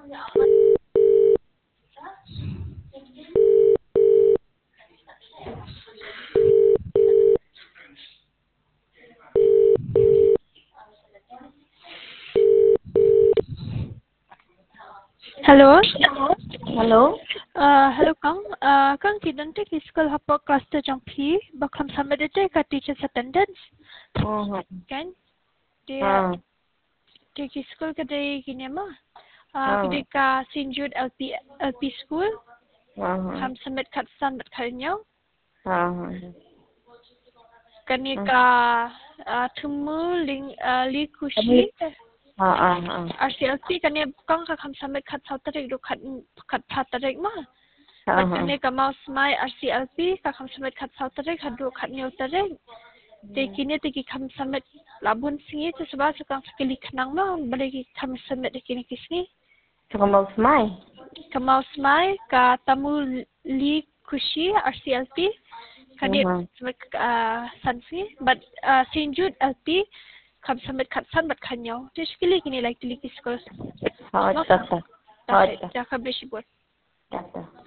Hello. Hello. Hello Kang. Kang tidak ke school hapa kelas tu jampi. Bakam sama dia ke teacher attendance. Kan? Dia ke school ke dia gini mah. Dia ke St. Jude LP school. Ham submit kat submit kalinya. Kan ni ke tumu li kushi. RCLP kan ni kang kam submit kat tarik do kat tarik mah. Macam ni ka mouse my RCLP ka kam submit kat tarik hadu kat new tarik. Di kini tigi kam submit labun singi tu sebab kang sekali kenang mah balik kam submit di kini kisni. Ka mouse my. Ka mouse my ka tamu li kushi RCLP kan ni submit sansi but St. Jude LP kam submit kat submit kanyo. Dia sekali kini like dili kiskol. Dah ka besi buat. Dah.